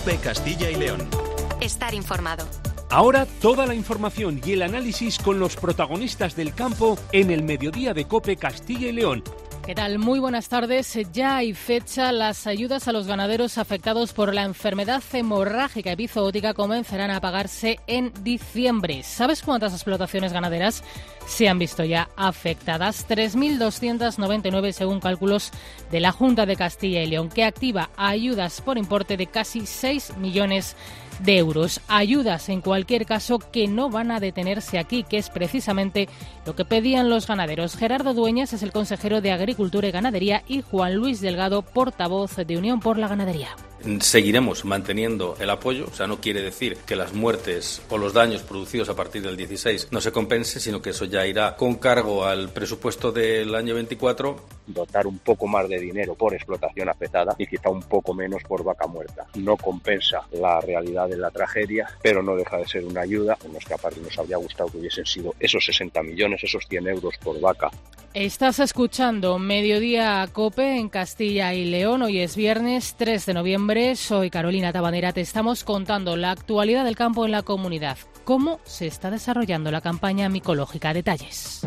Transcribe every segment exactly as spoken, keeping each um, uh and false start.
COPE Castilla y León. Estar informado. Ahora toda la información y el análisis con los protagonistas del campo en el mediodía de COPE Castilla y León. ¿Qué tal? Muy buenas tardes. Ya hay fecha. Las ayudas a los ganaderos afectados por la enfermedad hemorrágica epizootica comenzarán a pagarse en diciembre. ¿Sabes cuántas explotaciones ganaderas se han visto ya afectadas? tres mil doscientas noventa y nueve según cálculos de la Junta de Castilla y León, que activa ayudas por importe de casi seis millones de euros. Ayudas, en cualquier caso, que no van a detenerse aquí, que es precisamente lo que pedían los ganaderos. Gerardo Dueñas es el consejero de Agricultura y Ganadería y Juan Luis Delgado, portavoz de Unión por la Ganadería. Seguiremos manteniendo el apoyo, o sea, no quiere decir que las muertes o los daños producidos a partir del dieciséis no se compense, sino que eso ya irá con cargo al presupuesto del año veinticuatro. Dotar un poco más de dinero por explotación afectada y quizá un poco menos por vaca muerta. No compensa la realidad de la tragedia, pero no deja de ser una ayuda. En nuestra parte nos habría gustado que hubiesen sido esos sesenta millones, esos cien euros por vaca. Estás escuchando Mediodía COPE en Castilla y León. Hoy es viernes tres de noviembre. Soy Carolina Tabanera. Te estamos contando la actualidad del campo en la comunidad. ¿Cómo se está desarrollando la campaña micológica? Detalles.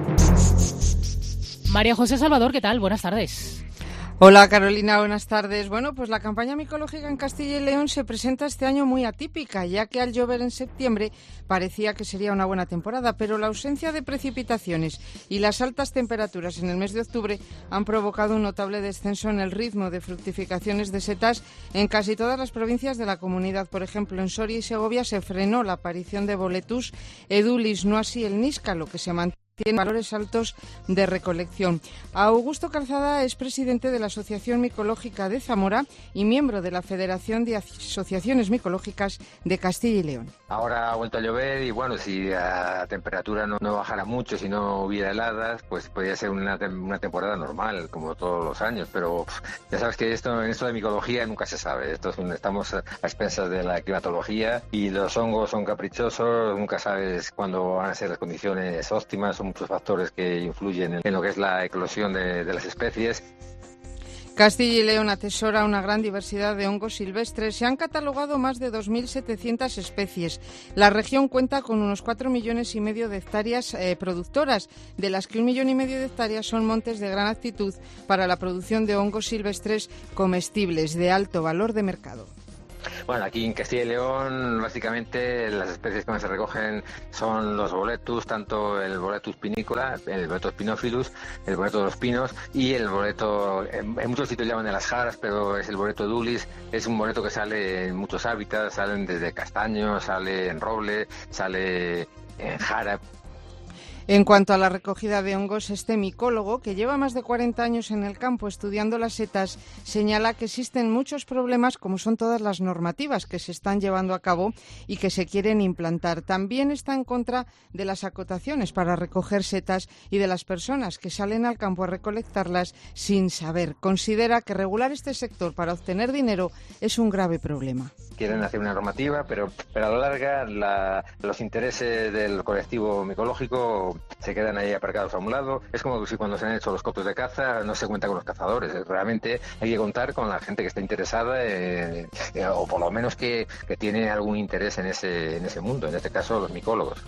María José Salvador, ¿qué tal? Buenas tardes. Hola Carolina, buenas tardes. Bueno, pues la campaña micológica en Castilla y León se presenta este año muy atípica, ya que al llover en septiembre parecía que sería una buena temporada, pero la ausencia de precipitaciones y las altas temperaturas en el mes de octubre han provocado un notable descenso en el ritmo de fructificaciones de setas en casi todas las provincias de la comunidad. Por ejemplo, en Soria y Segovia se frenó la aparición de Boletus edulis, no así el níscalo, que se mantiene. Tiene valores altos de recolección. Augusto Calzada es presidente de la Asociación Micológica de Zamora y miembro de la Federación de Asociaciones Micológicas de Castilla y León. Ahora ha vuelto a llover y bueno, si la temperatura no, no bajara mucho, si no hubiera heladas, pues podría ser una, una temporada normal, como todos los años, pero pff, ya sabes que esto en esto de micología nunca se sabe. Esto es un, estamos a expensas de la climatología y los hongos son caprichosos, nunca sabes cuándo van a ser las condiciones óptimas. Muchos factores que influyen en lo que es la eclosión de, de las especies. Castilla y León atesora una gran diversidad de hongos silvestres. Se han catalogado más de dos mil setecientas especies. La región cuenta con unos cuatro millones y medio de hectáreas eh, productoras, de las que un millón y medio de hectáreas son montes de gran aptitud para la producción de hongos silvestres comestibles de alto valor de mercado. Bueno, aquí en Castilla y León, básicamente, las especies que más se recogen son los boletus, tanto el boletus pinícola, el boletus pinófilus, el boleto de los pinos y el boleto, en, en muchos sitios llaman de las jaras, pero es el boleto edulis, es un boleto que sale en muchos hábitats, salen desde castaño, sale en roble, sale en jara. En cuanto a la recogida de hongos, este micólogo, que lleva más de cuarenta años en el campo estudiando las setas, señala que existen muchos problemas, como son todas las normativas que se están llevando a cabo y que se quieren implantar. También está en contra de las acotaciones para recoger setas y de las personas que salen al campo a recolectarlas sin saber. Considera que regular este sector para obtener dinero es un grave problema. Quieren hacer una normativa, pero, pero a la larga la, los intereses del colectivo micológico se quedan ahí aparcados a un lado. Es como si cuando se han hecho los cotos de caza no se cuenta con los cazadores. Realmente hay que contar con la gente que está interesada eh, eh, o por lo menos que, que tiene algún interés en ese, en ese mundo, en este caso los micólogos.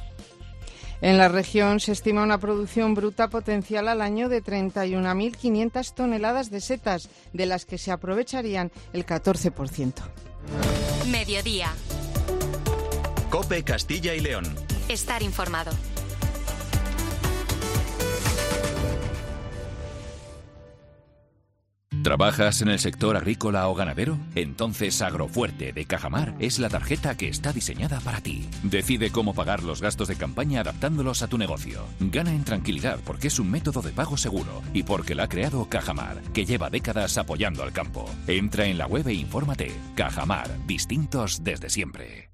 En la región se estima una producción bruta potencial al año de treinta y una mil quinientas toneladas de setas, de las que se aprovecharían el catorce por ciento. Mediodía. COPE Castilla y León. Estar informado. ¿Trabajas en el sector agrícola o ganadero? Entonces Agrofuerte de Cajamar es la tarjeta que está diseñada para ti. Decide cómo pagar los gastos de campaña adaptándolos a tu negocio. Gana en tranquilidad porque es un método de pago seguro y porque la ha creado Cajamar, que lleva décadas apoyando al campo. Entra en la web e infórmate. Cajamar, distintos desde siempre.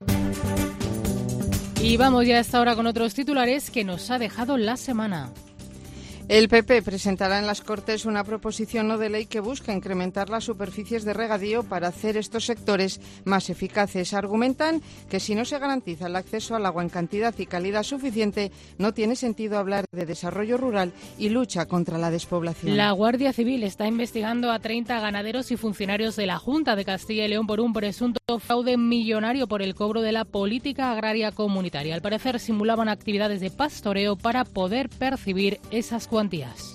Y vamos ya a esta hora con otros titulares que nos ha dejado la semana. El P P presentará en las Cortes una proposición no de ley que busca incrementar las superficies de regadío para hacer estos sectores más eficaces. Argumentan que si no se garantiza el acceso al agua en cantidad y calidad suficiente, no tiene sentido hablar de desarrollo rural y lucha contra la despoblación. La Guardia Civil está investigando a treinta ganaderos y funcionarios de la Junta de Castilla y León por un presunto fraude millonario por el cobro de la política agraria comunitaria. Al parecer simulaban actividades de pastoreo para poder percibir esas cuantías.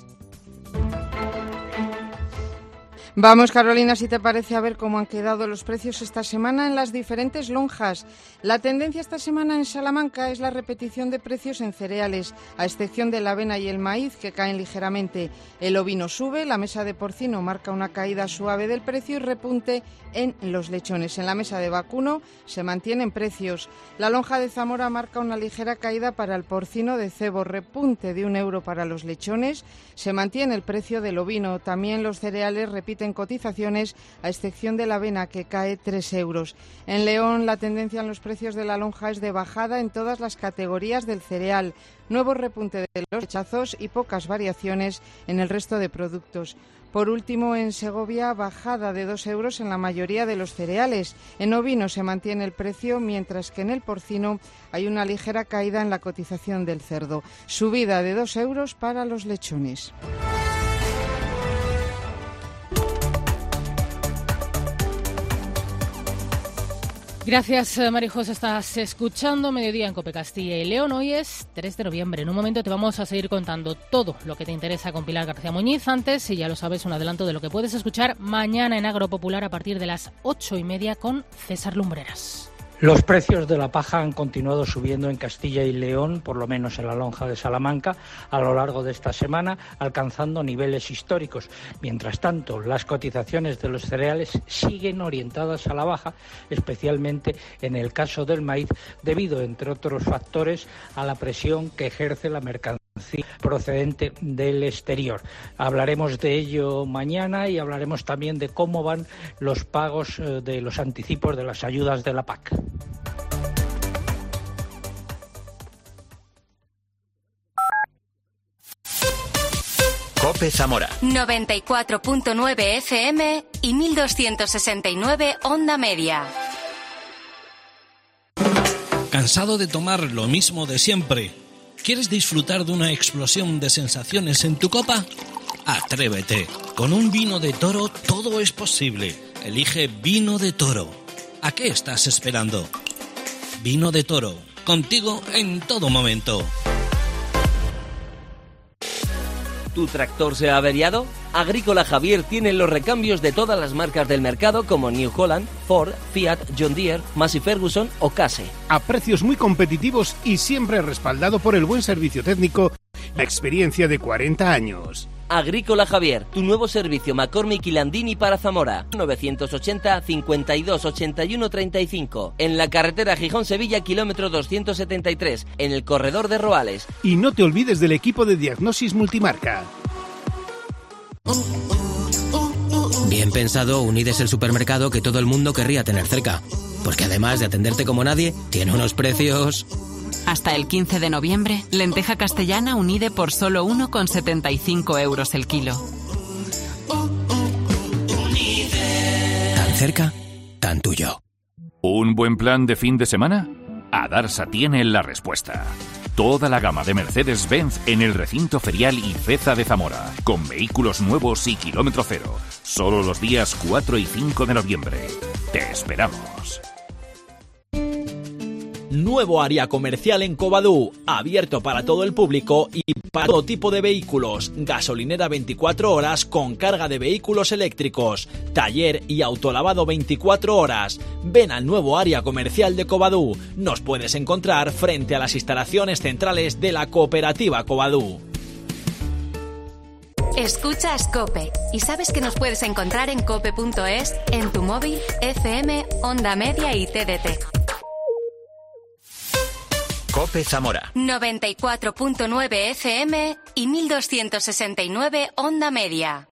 Vamos, Carolina, si te parece, a ver cómo han quedado los precios esta semana en las diferentes lonjas. La tendencia esta semana en Salamanca es la repetición de precios en cereales, a excepción de la avena y el maíz, que caen ligeramente. El ovino sube, la mesa de porcino marca una caída suave del precio y repunte en los lechones. En la mesa de vacuno se mantienen precios. La lonja de Zamora marca una ligera caída para el porcino de cebo, repunte de un euro para los lechones. Se mantiene el precio del ovino. También los cereales repiten cotizaciones, a excepción de la avena, que cae tres euros. En León, la tendencia en los precios de la lonja es de bajada en todas las categorías del cereal. Nuevo repunte de los rechazos y pocas variaciones en el resto de productos. Por último, en Segovia, bajada de dos euros en la mayoría de los cereales. En ovino se mantiene el precio, mientras que en el porcino hay una ligera caída en la cotización del cerdo. Subida de dos euros para los lechones. Gracias, Marijos. Estás escuchando Mediodía en COPE Castilla y León. Hoy es tres de noviembre. En un momento te vamos a seguir contando todo lo que te interesa con Pilar García Muñiz. Antes, si ya lo sabes, un adelanto de lo que puedes escuchar mañana en Agropopular a partir de las ocho y media con César Lumbreras. Los precios de la paja han continuado subiendo en Castilla y León, por lo menos en la lonja de Salamanca, a lo largo de esta semana, alcanzando niveles históricos. Mientras tanto, las cotizaciones de los cereales siguen orientadas a la baja, especialmente en el caso del maíz, debido, entre otros factores, a la presión que ejerce la mercancía procedente del exterior. Hablaremos de ello mañana y hablaremos también de cómo van los pagos de los anticipos de las ayudas de la P A C. COPE Zamora noventa y cuatro punto nueve F M y mil doscientos sesenta y nueve onda media. ¿Cansado de tomar lo mismo de siempre? ¿Quieres disfrutar de una explosión de sensaciones en tu copa? Atrévete. Con un vino de Toro todo es posible. Elige Vino de Toro. ¿A qué estás esperando? Vino de Toro. Contigo en todo momento. ¿Tu tractor se ha averiado? Agrícola Javier tiene los recambios de todas las marcas del mercado como New Holland, Ford, Fiat, John Deere, Massey Ferguson o Case. A precios muy competitivos y siempre respaldado por el buen servicio técnico y la experiencia de cuarenta años. Agrícola Javier, tu nuevo servicio McCormick y Landini para Zamora. novecientos ochenta, cincuenta y dos, ochenta y uno, treinta y cinco. En la carretera Gijón-Sevilla, kilómetro doscientos setenta y tres, en el corredor de Roales. Y no te olvides del equipo de diagnosis multimarca. Bien pensado, Unide es el supermercado que todo el mundo querría tener cerca. Porque además de atenderte como nadie, tiene unos precios... Hasta el quince de noviembre, lenteja castellana Unide por solo uno con setenta y cinco euros el kilo. Tan cerca, tan tuyo. ¿Un buen plan de fin de semana? Adarsa tiene la respuesta. Toda la gama de Mercedes-Benz en el recinto ferial IFEZA de Zamora, con vehículos nuevos y kilómetro cero. Solo los días cuatro y cinco de noviembre. Te esperamos. Nuevo área comercial en Covadú, abierto para todo el público y para todo tipo de vehículos. Gasolinera veinticuatro horas con carga de vehículos eléctricos. Taller y autolavado veinticuatro horas. Ven al nuevo área comercial de Covadú. Nos puedes encontrar frente a las instalaciones centrales de la cooperativa Covadú. Escuchas COPE y sabes que nos puedes encontrar en cope punto es, en tu móvil, F M, onda media y T D T. COPE Zamora noventa y cuatro punto nueve F M y mil doscientos sesenta y nueve onda media.